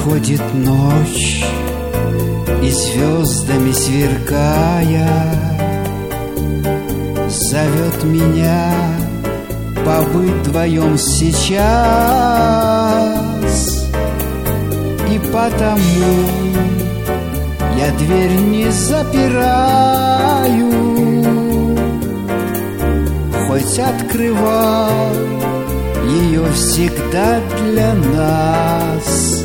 Приходит ночь, и звездами сверкая зовет меня побыть вдвоем сейчас. И потому я дверь не запираю, хоть открывал ее всегда для нас.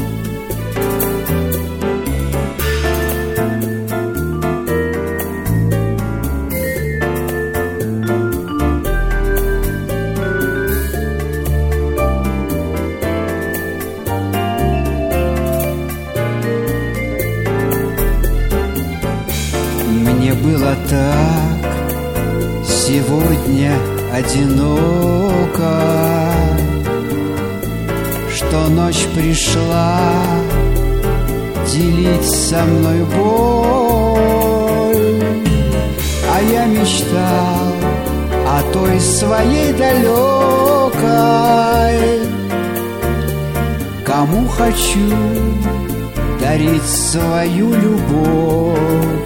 Мне было так сегодня одиноко, что ночь пришла делить со мной боль. А я мечтал о той своей далекой, кому хочу дарить свою любовь.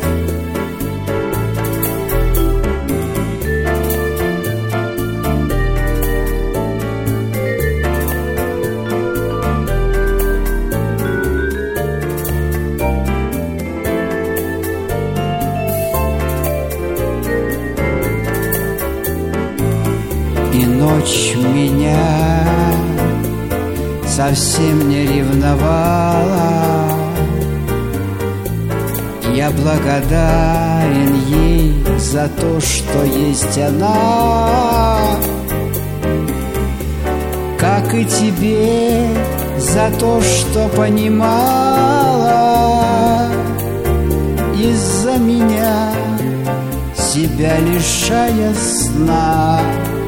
И ночь меня совсем не ревновала. Я благодарен ей за то, что есть она, как и тебе за то, что понимала из-за меня, себя лишая сна.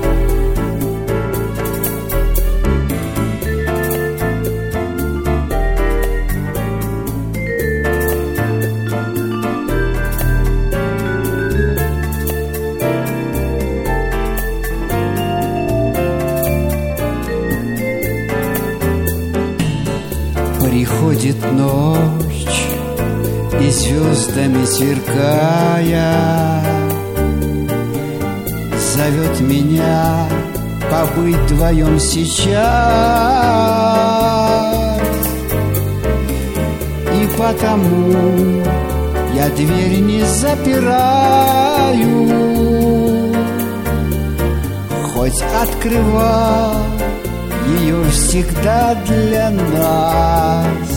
Приходит ночь, и звездами сверкая зовет меня побыть вдвоем сейчас. И потому я дверь не запираю, хоть открывал ее всегда для нас.